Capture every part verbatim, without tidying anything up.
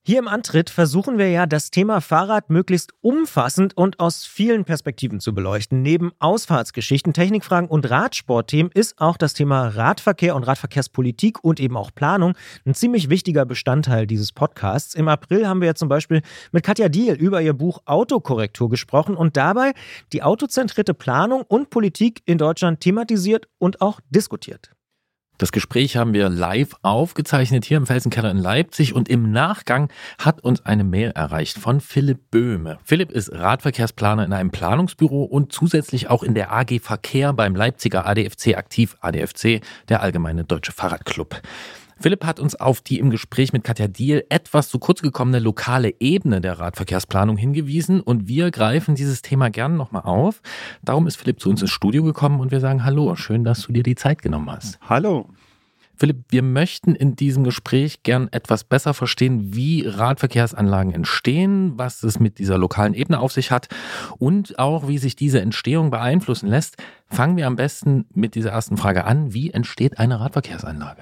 Hier im Antritt versuchen wir ja, das Thema Fahrrad möglichst umfassend und aus vielen Perspektiven zu beleuchten. Neben Ausfahrtsgeschichten, Technikfragen und Radsportthemen ist auch das Thema Radverkehr und Radverkehrspolitik und eben auch Planung ein ziemlich wichtiger Bestandteil dieses Podcasts. Im April haben wir ja zum Beispiel mit Katja Diehl über ihr Buch Autokorrektur gesprochen und dabei die autozentrierte Planung und Politik in Deutschland thematisiert und auch diskutiert. Das Gespräch haben wir live aufgezeichnet hier im Felsenkeller in Leipzig und im Nachgang hat uns eine Mail erreicht von Philipp Böhme. Philipp ist Radverkehrsplaner in einem Planungsbüro und zusätzlich auch in der A G Verkehr beim Leipziger A D F C aktiv. A D F C, der Allgemeine Deutsche Fahrradclub. Philipp hat uns auf die im Gespräch mit Katja Diehl etwas zu kurz gekommene lokale Ebene der Radverkehrsplanung hingewiesen und wir greifen dieses Thema gerne nochmal auf. Darum ist Philipp zu uns ins Studio gekommen und wir sagen Hallo, schön, dass du dir die Zeit genommen hast. Hallo. Philipp, wir möchten in diesem Gespräch gern etwas besser verstehen, wie Radverkehrsanlagen entstehen, was es mit dieser lokalen Ebene auf sich hat und auch, wie sich diese Entstehung beeinflussen lässt. Fangen wir am besten mit dieser ersten Frage an. Wie entsteht eine Radverkehrsanlage?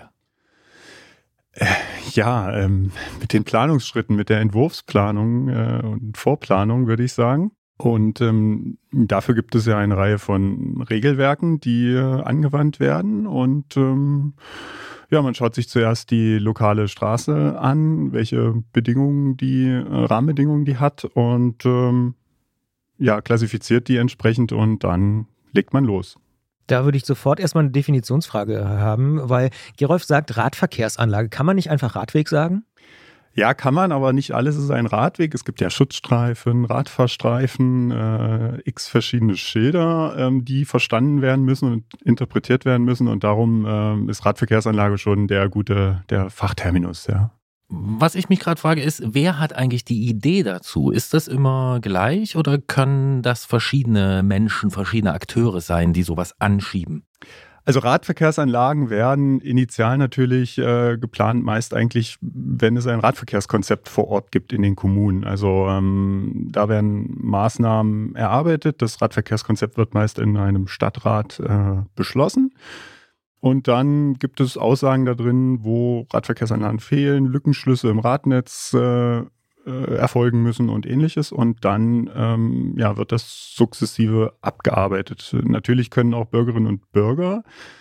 Ja, ähm, mit den Planungsschritten, mit der Entwurfsplanung äh, und Vorplanung würde ich sagen. Und ähm, dafür gibt es ja eine Reihe von Regelwerken, die äh, angewandt werden. Und ähm, ja, man schaut sich zuerst die lokale Straße an, welche Bedingungen die, äh, Rahmenbedingungen die hat und ähm, ja, klassifiziert die entsprechend und dann legt man los. Da würde ich sofort erstmal eine Definitionsfrage haben, weil Gerolf sagt Radverkehrsanlage. Kann man nicht einfach Radweg sagen? Ja, kann man, aber nicht alles ist ein Radweg. Es gibt ja Schutzstreifen, Radfahrstreifen, äh, x verschiedene Schilder, ähm, die verstanden werden müssen und interpretiert werden müssen. Und darum ähm, ist Radverkehrsanlage schon der gute, der Fachterminus, ja. Was ich mich gerade frage ist, wer hat eigentlich die Idee dazu? Ist das immer gleich oder können das verschiedene Menschen, verschiedene Akteure sein, die sowas anschieben? Also Radverkehrsanlagen werden initial natürlich äh, geplant, meist eigentlich, wenn es ein Radverkehrskonzept vor Ort gibt in den Kommunen. Also ähm, da werden Maßnahmen erarbeitet. Das Radverkehrskonzept wird meist in einem Stadtrat äh, beschlossen. Und dann gibt es Aussagen da drin, wo Radverkehrsanlagen fehlen, Lückenschlüsse im Radnetz äh, äh, erfolgen müssen und ähnliches. Und dann ähm, ja, wird das sukzessive abgearbeitet. Natürlich können auch Bürgerinnen und Bürger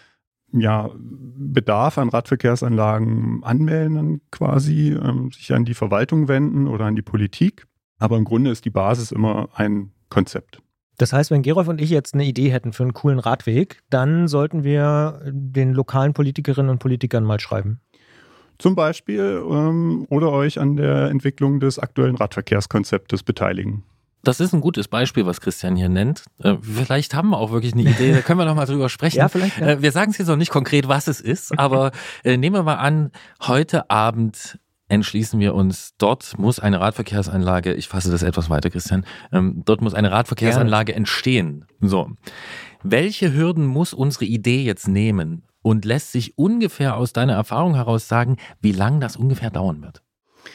ja, Bedarf an Radverkehrsanlagen anmelden, quasi ähm, sich an die Verwaltung wenden oder an die Politik. Aber im Grunde ist die Basis immer ein Konzept. Das heißt, wenn Gerolf und ich jetzt eine Idee hätten für einen coolen Radweg, dann sollten wir den lokalen Politikerinnen und Politikern mal schreiben. Zum Beispiel ähm, oder euch an der Entwicklung des aktuellen Radverkehrskonzeptes beteiligen. Das ist ein gutes Beispiel, was Christian hier nennt. Äh, vielleicht haben wir auch wirklich eine Idee, da können wir noch mal drüber sprechen. Ja, vielleicht. Ja. Äh, wir sagen es jetzt noch nicht konkret, was es ist, aber äh, nehmen wir mal an, heute Abend entschließen wir uns, dort muss eine Radverkehrsanlage, ich fasse das etwas weiter, Christian, ähm, dort muss eine Radverkehrsanlage Gerne. entstehen. So. Welche Hürden muss unsere Idee jetzt nehmen und lässt sich ungefähr aus deiner Erfahrung heraus sagen, wie lange das ungefähr dauern wird?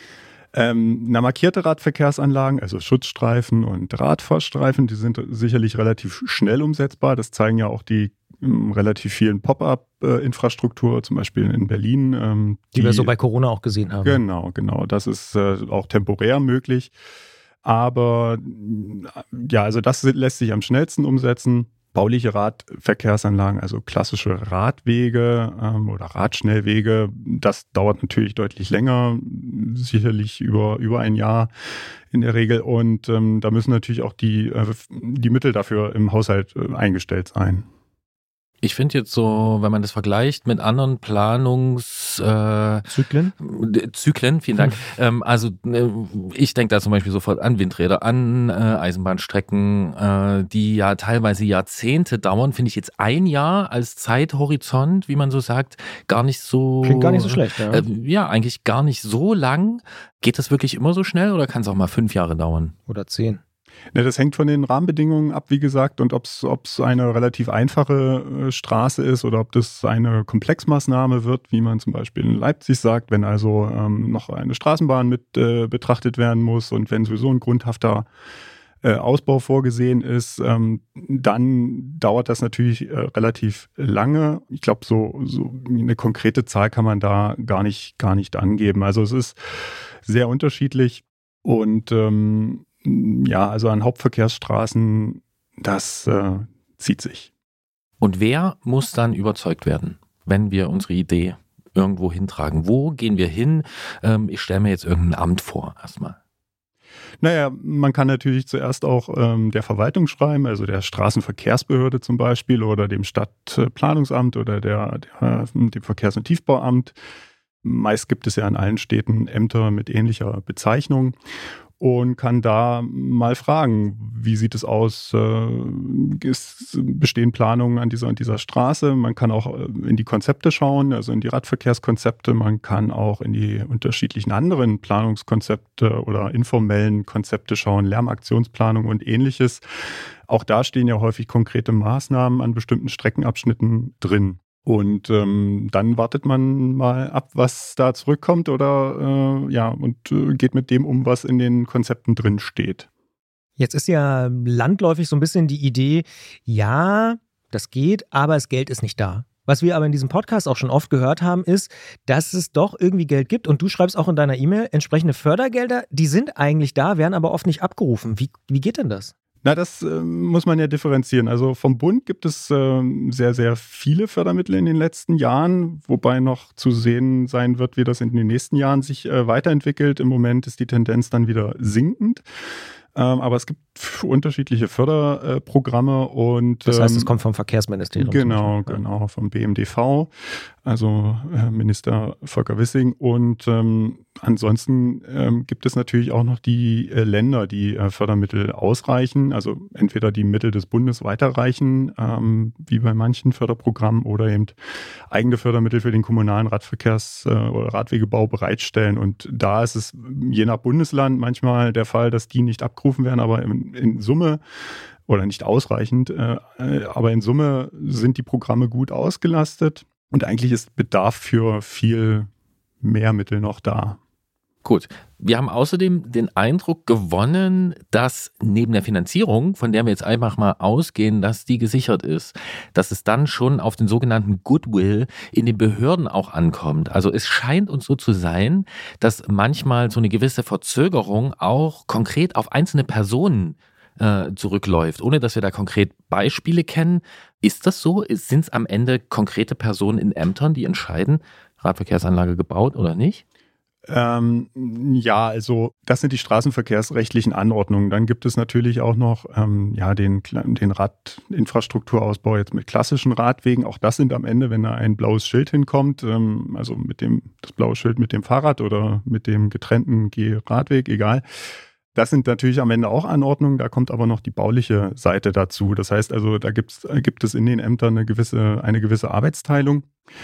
Ähm, na, markierte Radverkehrsanlagen, also Schutzstreifen und Radfahrstreifen, die sind sicherlich relativ schnell umsetzbar. Das zeigen ja auch die ähm, relativ vielen Pop-up-Infrastruktur, zum Beispiel in Berlin. Ähm, die, die wir so bei Corona auch gesehen haben. Genau, genau. Das ist äh, auch temporär möglich. Aber ja, also das lässt sich am schnellsten umsetzen. Bauliche Radverkehrsanlagen, also klassische Radwege ähm, oder Radschnellwege, das dauert natürlich deutlich länger, sicherlich über, über ein Jahr in der Regel. Und ähm, da müssen natürlich auch die, äh, die Mittel dafür im Haushalt äh, eingestellt sein. Ich finde jetzt so, wenn man das vergleicht mit anderen Planungs... Äh, Zyklen? Zyklen, vielen Dank. ähm, also äh, ich denke da zum Beispiel sofort an Windräder, an äh, Eisenbahnstrecken, äh, die ja teilweise Jahrzehnte dauern. Finde ich jetzt ein Jahr als Zeithorizont, wie man so sagt, gar nicht so... Klingt gar nicht so schlecht, ja. Äh, ja, eigentlich gar nicht so lang. Geht das wirklich immer so schnell oder kann es auch mal fünf Jahre dauern? Oder zehn? Ne, das hängt von den Rahmenbedingungen ab, wie gesagt, und ob es eine relativ einfache äh, Straße ist oder ob das eine Komplexmaßnahme wird, wie man zum Beispiel in Leipzig sagt, wenn also ähm, noch eine Straßenbahn mit äh, betrachtet werden muss und wenn sowieso ein grundhafter äh, Ausbau vorgesehen ist, ähm, dann dauert das natürlich äh, relativ lange. Ich glaube, so, so eine konkrete Zahl kann man da gar nicht, gar nicht angeben. Also es ist sehr unterschiedlich und ähm, ja, also an Hauptverkehrsstraßen, das äh, zieht sich. Und wer muss dann überzeugt werden, wenn wir unsere Idee irgendwo hintragen? Wo gehen wir hin? Ähm, ich stelle mir jetzt irgendein Amt vor, erstmal. Naja, man kann natürlich zuerst auch ähm, der Verwaltung schreiben, also der Straßenverkehrsbehörde zum Beispiel oder dem Stadtplanungsamt oder der, der, dem Verkehrs- und Tiefbauamt. Meist gibt es ja in allen Städten Ämter mit ähnlicher Bezeichnung. Und kann da mal fragen, wie sieht es aus, äh, ist, bestehen Planungen an dieser, an dieser Straße? Man kann auch in die Konzepte schauen, also in die Radverkehrskonzepte. Man kann auch in die unterschiedlichen anderen Planungskonzepte oder informellen Konzepte schauen, Lärmaktionsplanung und ähnliches. Auch da stehen ja häufig konkrete Maßnahmen an bestimmten Streckenabschnitten drin. Und ähm, dann wartet man mal ab, was da zurückkommt oder äh, ja, und äh, geht mit dem um, was in den Konzepten drin steht. Jetzt ist ja landläufig so ein bisschen die Idee, ja, das geht, aber das Geld ist nicht da. Was wir aber in diesem Podcast auch schon oft gehört haben, ist, dass es doch irgendwie Geld gibt. Und du schreibst auch in deiner E-Mail, entsprechende Fördergelder, die sind eigentlich da, werden aber oft nicht abgerufen. Wie, wie geht denn das? Na, das äh, muss man ja differenzieren. Also vom Bund gibt es äh, sehr, sehr viele Fördermittel in den letzten Jahren, wobei noch zu sehen sein wird, wie das in den nächsten Jahren sich äh, weiterentwickelt. Im Moment ist die Tendenz dann wieder sinkend. Ähm, aber es gibt unterschiedliche Förderprogramme und das heißt, ähm, es kommt vom Verkehrsministerium. Genau, genau, vom B M D V, also äh, Minister Volker Wissing. Und ähm, ansonsten ähm, gibt es natürlich auch noch die äh, Länder, die äh, Fördermittel ausreichen, also entweder die Mittel des Bundes weiterreichen, ähm, wie bei manchen Förderprogrammen, oder eben eigene Fördermittel für den kommunalen Radverkehrs- äh, oder Radwegebau bereitstellen. Und da ist es je nach Bundesland manchmal der Fall, dass die nicht abgerufen werden, aber in, in Summe oder nicht ausreichend, äh, aber in Summe sind die Programme gut ausgelastet und eigentlich ist Bedarf für viel mehr Mittel noch da. Gut, wir haben außerdem den Eindruck gewonnen, dass neben der Finanzierung, von der wir jetzt einfach mal ausgehen, dass die gesichert ist, dass es dann schon auf den sogenannten Goodwill in den Behörden auch ankommt. Also es scheint uns so zu sein, dass manchmal so eine gewisse Verzögerung auch konkret auf einzelne Personen äh, zurückläuft, ohne dass wir da konkret Beispiele kennen. Ist das so? Sind es am Ende konkrete Personen in Ämtern, die entscheiden, Radverkehrsanlage gebaut oder nicht? Ähm, ja, also das sind die straßenverkehrsrechtlichen Anordnungen. Dann gibt es natürlich auch noch ähm, ja, den, den Radinfrastrukturausbau jetzt mit klassischen Radwegen. Auch das sind am Ende, wenn da ein blaues Schild hinkommt, ähm, also mit dem das blaue Schild mit dem Fahrrad oder mit dem getrennten Geh-Radweg, egal. Das sind natürlich am Ende auch Anordnungen, da kommt aber noch die bauliche Seite dazu. Das heißt also, da gibt's, gibt es in den Ämtern eine gewisse, eine gewisse Arbeitsteilung.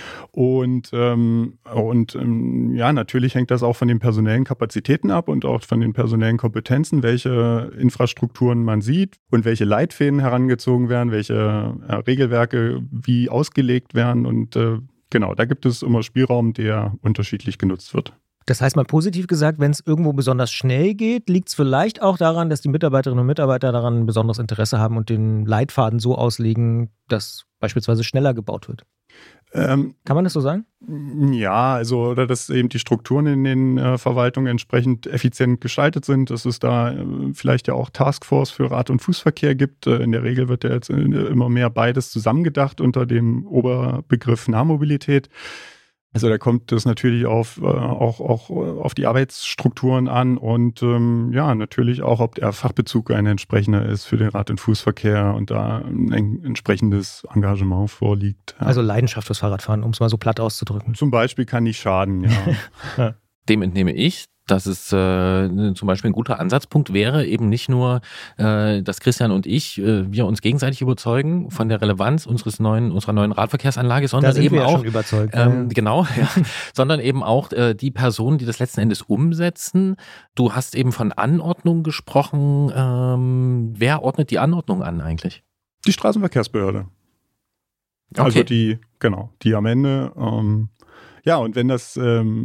Und, ähm, und ähm, ja, natürlich hängt das auch von den personellen Kapazitäten ab und auch von den personellen Kompetenzen, welche Infrastrukturen man sieht und welche Leitfäden herangezogen werden, welche äh, Regelwerke wie ausgelegt werden. Und äh, genau, da gibt es immer Spielraum, der unterschiedlich genutzt wird. Das heißt mal positiv gesagt, wenn es irgendwo besonders schnell geht, liegt es vielleicht auch daran, dass die Mitarbeiterinnen und Mitarbeiter daran ein besonderes Interesse haben und den Leitfaden so auslegen, dass beispielsweise schneller gebaut wird. Ähm, Kann man das so sagen? Ja, also oder dass eben die Strukturen in den äh, Verwaltungen entsprechend effizient gestaltet sind, dass es da äh, vielleicht ja auch Taskforce für Rad- und Fußverkehr gibt. Äh, in der Regel wird ja jetzt äh, immer mehr beides zusammengedacht unter dem Oberbegriff Nahmobilität. Also da kommt es natürlich auf, äh, auch, auch auf die Arbeitsstrukturen an und ähm, ja, natürlich auch, ob der Fachbezug ein entsprechender ist für den Rad- und Fußverkehr und da ein entsprechendes Engagement vorliegt. Ja. Also Leidenschaft fürs Fahrradfahren, um es mal so platt auszudrücken. Zum Beispiel kann nicht schaden, ja. ja. Dem entnehme ich, dass es äh, zum Beispiel ein guter Ansatzpunkt wäre, eben nicht nur, äh, dass Christian und ich, äh, wir uns gegenseitig überzeugen von der Relevanz unseres neuen, unserer neuen Radverkehrsanlage, sondern da sind eben wir ja auch, schon überzeugt, ähm, ja. genau, ja, sondern eben auch äh, die Personen, die das letzten Endes umsetzen. Du hast eben von Anordnung gesprochen. Ähm, wer ordnet die Anordnung an eigentlich? Die Straßenverkehrsbehörde. Okay. Also die, genau, die am Ende, ähm, ja, und wenn das ähm,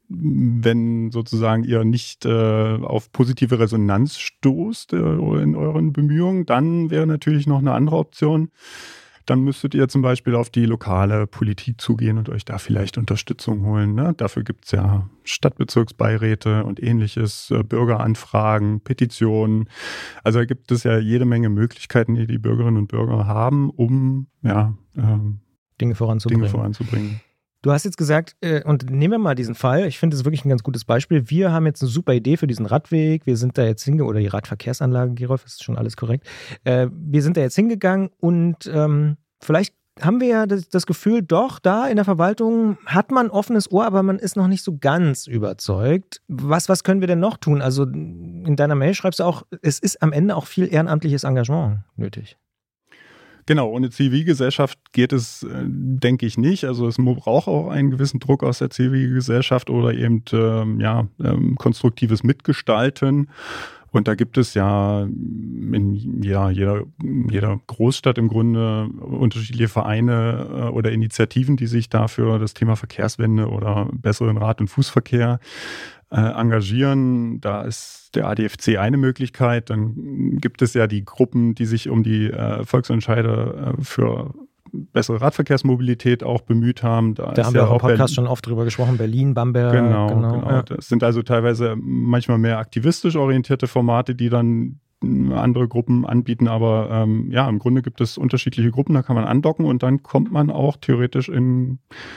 wenn sozusagen ihr nicht äh, auf positive Resonanz stoßt äh, in euren Bemühungen, dann wäre natürlich noch eine andere Option. Dann müsstet ihr zum Beispiel auf die lokale Politik zugehen und euch da vielleicht Unterstützung holen. Ne? Dafür gibt es ja Stadtbezirksbeiräte und ähnliches, äh, Bürgeranfragen, Petitionen. Also da gibt es ja jede Menge Möglichkeiten, die die Bürgerinnen und Bürger haben, um ja, ähm, Dinge voranzubringen. Dinge voranzubringen. Du hast jetzt gesagt, äh, und nehmen wir mal diesen Fall, ich finde das wirklich ein ganz gutes Beispiel. Wir haben jetzt eine super Idee für diesen Radweg, wir sind da jetzt hingegangen, oder die Radverkehrsanlage, Gerolf, ist schon alles korrekt. Äh, wir sind da jetzt hingegangen und ähm, vielleicht haben wir ja das, das Gefühl, doch, da in der Verwaltung hat man ein offenes Ohr, aber man ist noch nicht so ganz überzeugt. Was, was können wir denn noch tun? Also in deiner Mail schreibst du auch, es ist am Ende auch viel ehrenamtliches Engagement nötig. Genau, ohne Zivilgesellschaft geht es, äh, denke ich, nicht. Also es braucht auch einen gewissen Druck aus der Zivilgesellschaft oder eben ähm, ja, ähm, konstruktives Mitgestalten. Und da gibt es ja in ja, jeder, jeder Großstadt im Grunde unterschiedliche Vereine äh, oder Initiativen, die sich da für das Thema Verkehrswende oder besseren Rad- und Fußverkehr äh, engagieren. Da ist der A D F C eine Möglichkeit. Dann gibt es ja die Gruppen, die sich um die äh, Volksentscheide äh, für bessere Radverkehrsmobilität auch bemüht haben. Da, da haben ja wir auch im Podcast Berlin, schon oft drüber gesprochen, Berlin, Bamberg. Genau, genau. genau. Ja. Das sind also teilweise manchmal mehr aktivistisch orientierte Formate, die dann andere Gruppen anbieten, aber ähm, ja, im Grunde gibt es unterschiedliche Gruppen, da kann man andocken und dann kommt man auch theoretisch in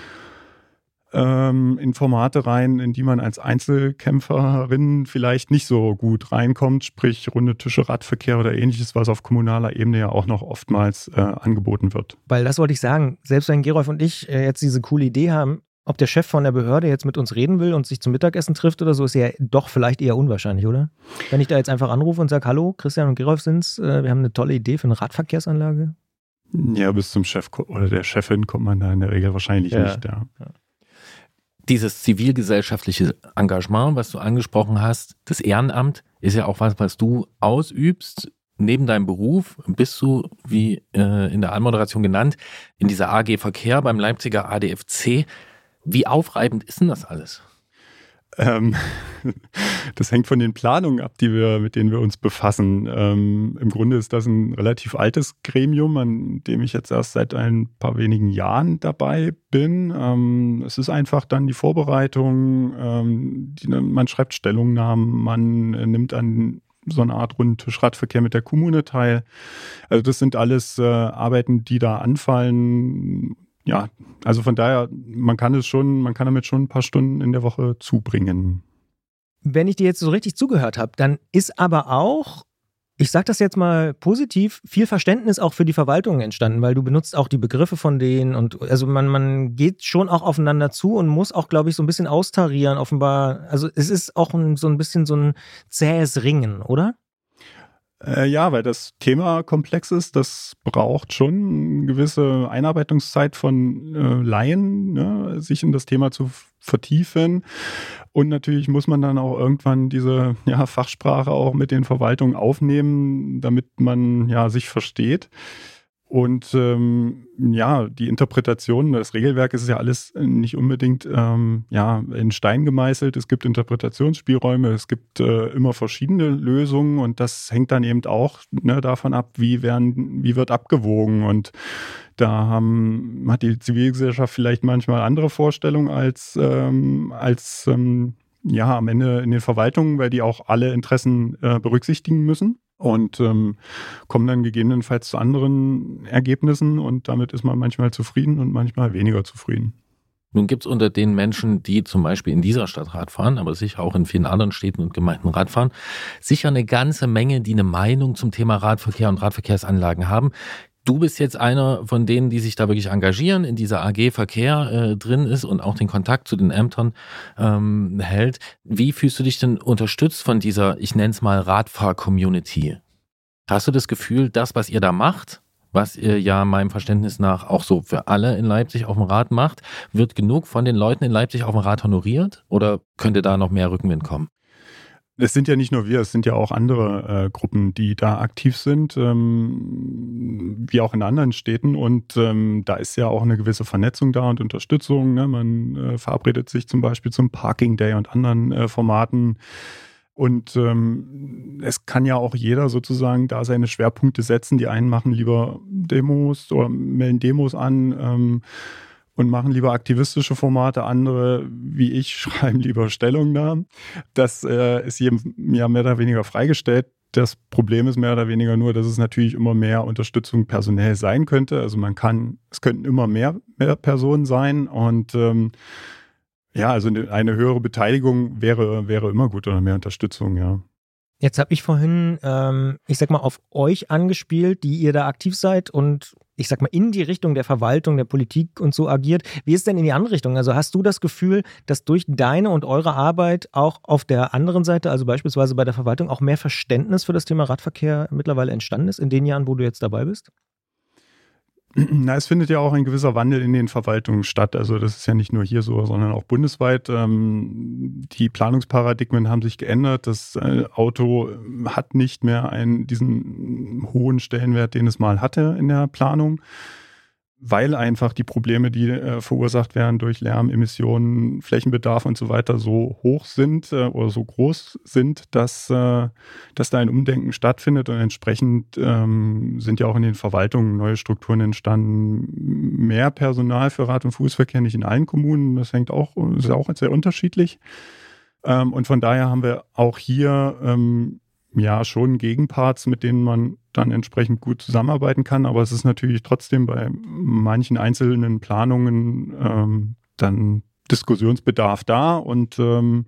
in Formate rein, in die man als Einzelkämpferin vielleicht nicht so gut reinkommt, sprich runde Tische, Radverkehr oder ähnliches, was auf kommunaler Ebene ja auch noch oftmals äh, angeboten wird. Weil das wollte ich sagen, selbst wenn Gerolf und ich äh, jetzt diese coole Idee haben, ob der Chef von der Behörde jetzt mit uns reden will und sich zum Mittagessen trifft oder so, ist ja doch vielleicht eher unwahrscheinlich, oder? Wenn ich da jetzt einfach anrufe und sage, hallo, Christian und Gerolf sind's, äh, wir haben eine tolle Idee für eine Radverkehrsanlage. Ja, bis zum Chef oder der Chefin kommt man da in der Regel wahrscheinlich ja. nicht, ja. ja. Dieses zivilgesellschaftliche Engagement, was du angesprochen hast, das Ehrenamt, ist ja auch was, was du ausübst. Neben deinem Beruf bist du, wie äh, in der Anmoderation genannt, in dieser A G Verkehr beim Leipziger A D F C. Wie aufreibend ist denn das alles? Ähm, das hängt von den Planungen ab, die wir, mit denen wir uns befassen. Ähm, im Grunde ist das ein relativ altes Gremium, an dem ich jetzt erst seit ein paar wenigen Jahren dabei bin. Ähm, es ist einfach dann die Vorbereitung, ähm, die, man schreibt Stellungnahmen, man äh, nimmt an so eine Art runden Tischradverkehr mit der Kommune teil. Also das sind alles äh, Arbeiten, die da anfallen. Ja, also von daher, man kann es schon, man kann damit schon ein paar Stunden in der Woche zubringen. Wenn ich dir jetzt so richtig zugehört habe, dann ist aber auch, ich sage das jetzt mal positiv, viel Verständnis auch für die Verwaltung entstanden, weil du benutzt auch die Begriffe von denen und also man, man geht schon auch aufeinander zu und muss auch, glaube ich, so ein bisschen austarieren, offenbar. Also es ist auch ein, so ein bisschen so ein zähes Ringen, oder? Äh, ja, weil das Thema komplex ist, das braucht schon eine gewisse Einarbeitungszeit von äh, Laien, ne, sich in das Thema zu f- vertiefen. Und natürlich muss man dann auch irgendwann diese ja, Fachsprache auch mit den Verwaltungen aufnehmen, damit man ja sich versteht. Und ähm, ja, die Interpretation, das Regelwerk ist ja alles nicht unbedingt ähm, ja, in Stein gemeißelt. Es gibt Interpretationsspielräume, es gibt äh, immer verschiedene Lösungen und das hängt dann eben auch ne, davon ab, wie, werden, wie wird abgewogen. Und da haben, hat die Zivilgesellschaft vielleicht manchmal andere Vorstellungen als, ähm, als ähm, ja, am Ende in den Verwaltungen, weil die auch alle Interessen äh, berücksichtigen müssen. Und ähm, kommen dann gegebenenfalls zu anderen Ergebnissen und damit ist man manchmal zufrieden und manchmal weniger zufrieden. Nun gibt es unter den Menschen, die zum Beispiel in dieser Stadt Rad fahren, aber sicher auch in vielen anderen Städten und Gemeinden Rad fahren, sicher eine ganze Menge, die eine Meinung zum Thema Radverkehr und Radverkehrsanlagen haben. Du bist jetzt einer von denen, die sich da wirklich engagieren, in dieser A G Verkehr äh, drin ist und auch den Kontakt zu den Ämtern ähm, hält. Wie fühlst du dich denn unterstützt von dieser, ich nenne es mal Radfahr-Community? Hast du das Gefühl, das, was ihr da macht, was ihr ja meinem Verständnis nach auch so für alle in Leipzig auf dem Rad macht, wird genug von den Leuten in Leipzig auf dem Rad honoriert? Oder könnte da noch mehr Rückenwind kommen? Es sind ja nicht nur wir, es sind ja auch andere äh, Gruppen, die da aktiv sind, ähm, wie auch in anderen Städten. Und ähm, da ist ja auch eine gewisse Vernetzung da und Unterstützung. Ne? Man äh, verabredet sich zum Beispiel zum Parking Day und anderen äh, Formaten. Und ähm, es kann ja auch jeder sozusagen da seine Schwerpunkte setzen. Die einen machen lieber Demos oder melden Demos an, ähm, und machen lieber aktivistische Formate, andere, wie ich, schreiben lieber Stellungnahmen. Das äh, ist jedem ja mehr oder weniger freigestellt. Das Problem ist mehr oder weniger nur, dass es natürlich immer mehr Unterstützung personell sein könnte. Also man kann, es könnten immer mehr, mehr Personen sein und ähm, ja, also eine höhere Beteiligung wäre, wäre immer gut oder mehr Unterstützung, ja. Jetzt habe ich vorhin, ähm, ich sag mal, auf euch angespielt, die ihr da aktiv seid und ich sag mal, in die Richtung der Verwaltung, der Politik und so agiert. Wie ist denn in die andere Richtung? Also hast du das Gefühl, dass durch deine und eure Arbeit auch auf der anderen Seite, also beispielsweise bei der Verwaltung, auch mehr Verständnis für das Thema Radverkehr mittlerweile entstanden ist in den Jahren, wo du jetzt dabei bist? Na, es findet ja auch ein gewisser Wandel in den Verwaltungen statt. Also das ist ja nicht nur hier so, sondern auch bundesweit. Ähm, die Planungsparadigmen haben sich geändert. Das äh, Auto hat nicht mehr einen, diesen hohen Stellenwert, den es mal hatte in der Planung, weil einfach die Probleme, die äh, verursacht werden durch Lärm, Emissionen, Flächenbedarf und so weiter so hoch sind äh, oder so groß sind, dass, äh, dass da ein Umdenken stattfindet und entsprechend ähm, sind ja auch in den Verwaltungen neue Strukturen entstanden. Mehr Personal für Rad- und Fußverkehr, nicht in allen Kommunen, das hängt auch, ist auch sehr unterschiedlich. Ähm, und von daher haben wir auch hier ähm, ja schon Gegenparts, mit denen man dann entsprechend gut zusammenarbeiten kann. Aber es ist natürlich trotzdem bei manchen einzelnen Planungen ähm, dann Diskussionsbedarf da und ähm,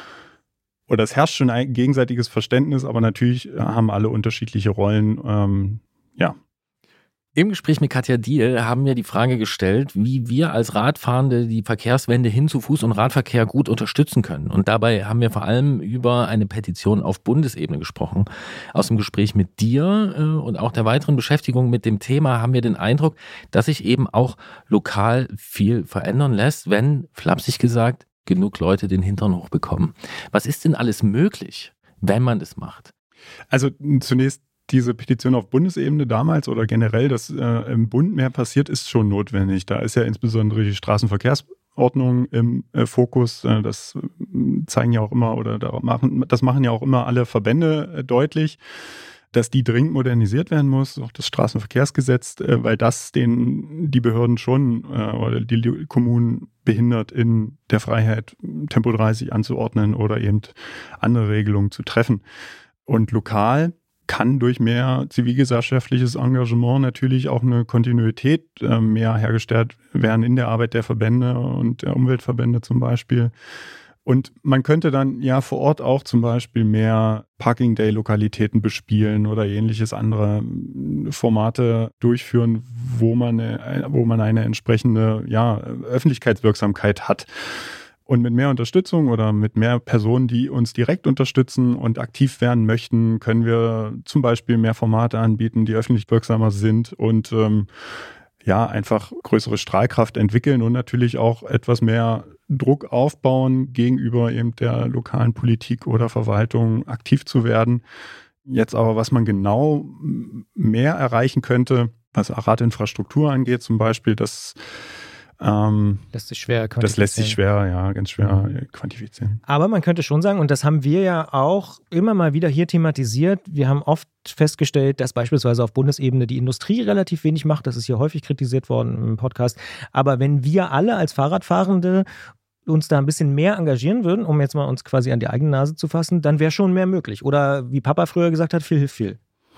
oder es herrscht schon ein gegenseitiges Verständnis, aber natürlich haben alle unterschiedliche Rollen. Ähm, ja. Im Gespräch mit Katja Diehl haben wir die Frage gestellt, wie wir als Radfahrende die Verkehrswende hin zu Fuß- und Radverkehr gut unterstützen können. Und dabei haben wir vor allem über eine Petition auf Bundesebene gesprochen. Aus dem Gespräch mit dir äh, und auch der weiteren Beschäftigung mit dem Thema haben wir den Eindruck, dass sich eben auch lokal viel verändern lässt, wenn, flapsig gesagt, genug Leute den Hintern hochbekommen. Was ist denn alles möglich, wenn man das macht? Also zunächst diese Petition auf Bundesebene damals oder generell, dass äh, im Bund mehr passiert, ist schon notwendig. Da ist ja insbesondere die Straßenverkehrsordnung im äh, Fokus. Äh, das zeigen ja auch immer oder da machen, das machen ja auch immer alle Verbände äh, deutlich, dass die dringend modernisiert werden muss, auch das Straßenverkehrsgesetz, äh, weil das den die Behörden schon äh, oder die Kommunen behindert in der Freiheit, Tempo dreißig anzuordnen oder eben andere Regelungen zu treffen. Und lokal kann durch mehr zivilgesellschaftliches Engagement natürlich auch eine Kontinuität äh, mehr hergestellt werden in der Arbeit der Verbände und der Umweltverbände zum Beispiel. Und man könnte dann ja vor Ort auch zum Beispiel mehr Parking-Day-Lokalitäten bespielen oder ähnliches andere Formate durchführen, wo man eine, wo man eine entsprechende ja, Öffentlichkeitswirksamkeit hat. Und mit mehr Unterstützung oder mit mehr Personen, die uns direkt unterstützen und aktiv werden möchten, können wir zum Beispiel mehr Formate anbieten, die öffentlich wirksamer sind und ähm, ja, einfach größere Strahlkraft entwickeln und natürlich auch etwas mehr Druck aufbauen, gegenüber eben der lokalen Politik oder Verwaltung aktiv zu werden. Jetzt aber, was man genau mehr erreichen könnte, was Radinfrastruktur angeht, zum Beispiel, das Ähm, lässt sich schwer quantifizieren. Das lässt sich schwer, ja, ganz schwer mhm. quantifizieren. Aber man könnte schon sagen, und das haben wir ja auch immer mal wieder hier thematisiert, wir haben oft festgestellt, dass beispielsweise auf Bundesebene die Industrie relativ wenig macht. Das ist hier häufig kritisiert worden im Podcast. Aber wenn wir alle als Fahrradfahrende uns da ein bisschen mehr engagieren würden, um jetzt mal uns quasi an die eigene Nase zu fassen, dann wäre schon mehr möglich. Oder wie Papa früher gesagt hat, viel hilft viel.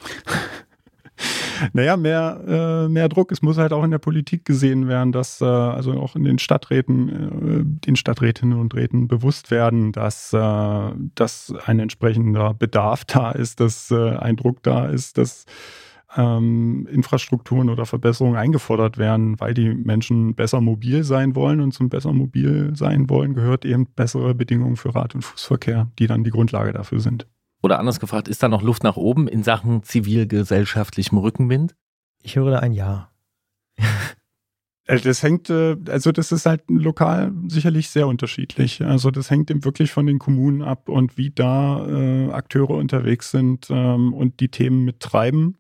Naja, mehr, äh, mehr Druck. Es muss halt auch in der Politik gesehen werden, dass äh, also auch in den Stadträten, äh, den Stadträtinnen und Räten bewusst werden, dass, äh, dass ein entsprechender Bedarf da ist, dass äh, ein Druck da ist, dass ähm, Infrastrukturen oder Verbesserungen eingefordert werden, weil die Menschen besser mobil sein wollen. Und zum besser mobil sein wollen gehört eben bessere Bedingungen für Rad- und Fußverkehr, die dann die Grundlage dafür sind. Oder anders gefragt, ist da noch Luft nach oben in Sachen zivilgesellschaftlichem Rückenwind? Ich höre da ein Ja. Das hängt, also das ist halt lokal sicherlich sehr unterschiedlich. Also das hängt eben wirklich von den Kommunen ab und wie da äh, Akteure unterwegs sind ähm, und die Themen mittreiben.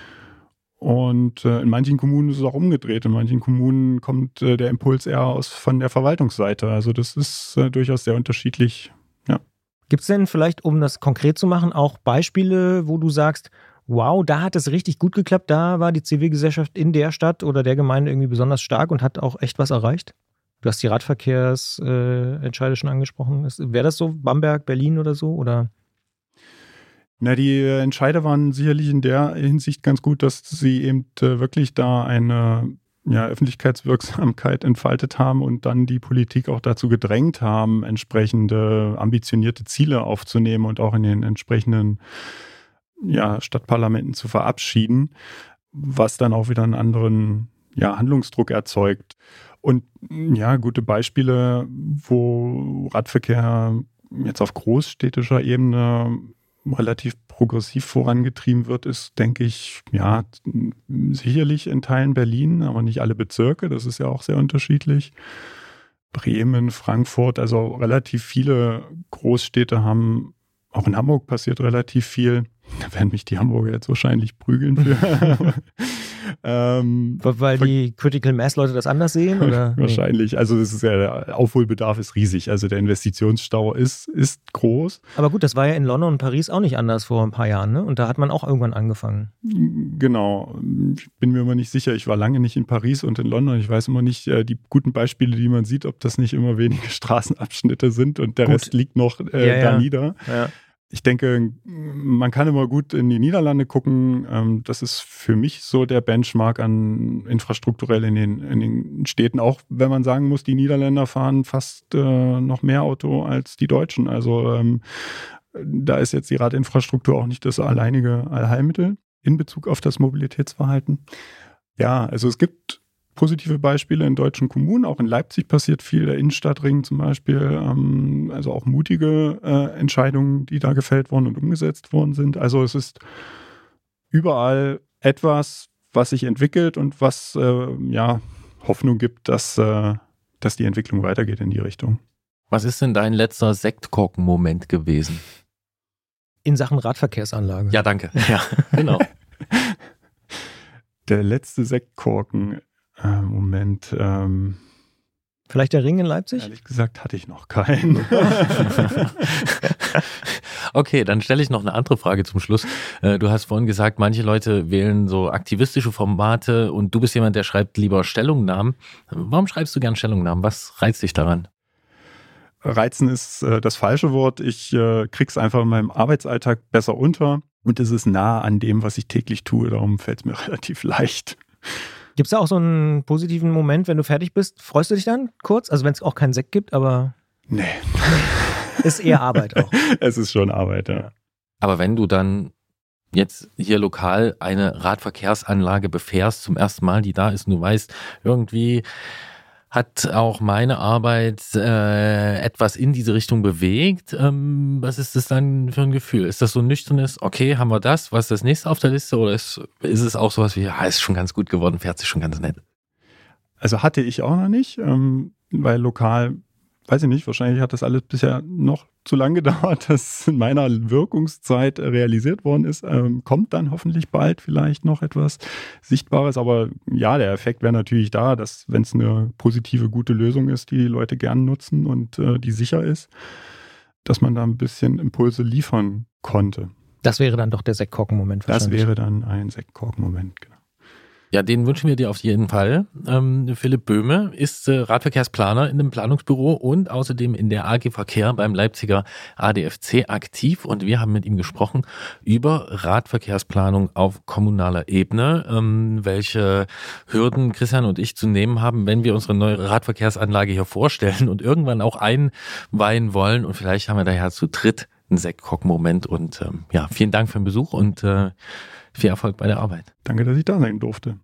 Und äh, in manchen Kommunen ist es auch umgedreht. In manchen Kommunen kommt äh, der Impuls eher aus von der Verwaltungsseite. Also das ist äh, durchaus sehr unterschiedlich. Ja. Gibt es denn vielleicht, um das konkret zu machen, auch Beispiele, wo du sagst, wow, da hat es richtig gut geklappt, da war die Zivilgesellschaft in der Stadt oder der Gemeinde irgendwie besonders stark und hat auch echt was erreicht? Du hast die Radverkehrsentscheide äh, schon angesprochen. Wäre das so Bamberg, Berlin oder so? Oder? Na, die Entscheide waren sicherlich in der Hinsicht ganz gut, dass sie eben äh, wirklich da eine ja, Öffentlichkeitswirksamkeit entfaltet haben und dann die Politik auch dazu gedrängt haben, entsprechende ambitionierte Ziele aufzunehmen und auch in den entsprechenden ja, Stadtparlamenten zu verabschieden, was dann auch wieder einen anderen ja, Handlungsdruck erzeugt. Und ja, gute Beispiele, wo Radverkehr jetzt auf großstädtischer Ebene relativ progressiv vorangetrieben wird, ist, denke ich, ja, sicherlich in Teilen Berlin, aber nicht alle Bezirke, das ist ja auch sehr unterschiedlich. Bremen, Frankfurt, also relativ viele Großstädte haben, auch in Hamburg passiert relativ viel. Da werden mich die Hamburger jetzt wahrscheinlich prügeln für. ähm, Weil die Critical Mass Leute das anders sehen? Oder? Wahrscheinlich. Also das ist ja, der Aufholbedarf ist riesig. Also der Investitionsstau ist, ist groß. Aber gut, das war ja in London und Paris auch nicht anders vor ein paar Jahren, ne? Und da hat man auch irgendwann angefangen. Genau. Ich bin mir immer nicht sicher. Ich war lange nicht in Paris und in London. Ich weiß immer nicht, die guten Beispiele, die man sieht, ob das nicht immer wenige Straßenabschnitte sind und der gut. Rest liegt noch äh, ja, da ja. nieder. Ja. Ich denke, man kann immer gut in die Niederlande gucken. Das ist für mich so der Benchmark an infrastrukturell in den, in den Städten. Auch wenn man sagen muss, die Niederländer fahren fast äh, noch mehr Auto als die Deutschen. Also ähm, da ist jetzt die Radinfrastruktur auch nicht das alleinige Allheilmittel in Bezug auf das Mobilitätsverhalten. Ja, also es gibt positive Beispiele in deutschen Kommunen, auch in Leipzig passiert viel, der Innenstadtring zum Beispiel, ähm, also auch mutige äh, Entscheidungen, die da gefällt worden und umgesetzt worden sind. Also es ist überall etwas, was sich entwickelt und was äh, ja, Hoffnung gibt, dass, äh, dass die Entwicklung weitergeht in die Richtung. Was ist denn dein letzter Sektkorken-Moment gewesen? In Sachen Radverkehrsanlage. Ja, danke. Ja, genau. Der letzte Sektkorken Äh, Moment. Ähm, Vielleicht der Ring in Leipzig? Ehrlich gesagt hatte ich noch keinen. Okay, dann stelle ich noch eine andere Frage zum Schluss. Du hast vorhin gesagt, manche Leute wählen so aktivistische Formate und du bist jemand, der schreibt lieber Stellungnahmen. Warum schreibst du gern Stellungnahmen? Was reizt dich daran? Reizen ist äh, das falsche Wort. Ich äh, krieg's einfach in meinem Arbeitsalltag besser unter und es ist nah an dem, was ich täglich tue. Darum fällt es mir relativ leicht. Gibt es da auch so einen positiven Moment, wenn du fertig bist? Freust du dich dann kurz? Also wenn es auch keinen Sekt gibt, aber... Nee. Ist eher Arbeit auch. Es ist schon Arbeit, ja. Aber wenn du dann jetzt hier lokal eine Radverkehrsanlage befährst, zum ersten Mal, die da ist und du weißt, irgendwie hat auch meine Arbeit äh, etwas in diese Richtung bewegt. Ähm, was ist das dann für ein Gefühl? Ist das so ein nüchternes, okay, haben wir das, was ist das nächste auf der Liste? Oder ist, ist es auch sowas wie, ja, ist schon ganz gut geworden, fährt sich schon ganz nett? Also hatte ich auch noch nicht, ähm, weil lokal, weiß ich nicht, wahrscheinlich hat das alles bisher noch zu lange gedauert, dass in meiner Wirkungszeit realisiert worden ist. Ähm, kommt dann hoffentlich bald vielleicht noch etwas Sichtbares. Aber ja, der Effekt wäre natürlich da, dass wenn es eine positive, gute Lösung ist, die die Leute gern nutzen und äh, die sicher ist, dass man da ein bisschen Impulse liefern konnte. Das wäre dann doch der Sektkorken-Moment wahrscheinlich. Das wäre dann ein Sektkorken-Moment, genau. Ja, den wünschen wir dir auf jeden Fall. Ähm, Philipp Böhme ist äh, Radverkehrsplaner in einem Planungsbüro und außerdem in der A G Verkehr beim Leipziger A D F C aktiv. Und wir haben mit ihm gesprochen über Radverkehrsplanung auf kommunaler Ebene, ähm, welche Hürden Christian und ich zu nehmen haben, wenn wir unsere neue Radverkehrsanlage hier vorstellen und irgendwann auch einweihen wollen. Und vielleicht haben wir daher zu dritt einen Sektkorken-Moment. Und ähm, ja, vielen Dank für den Besuch und äh, viel Erfolg bei der Arbeit. Danke, dass ich da sein durfte.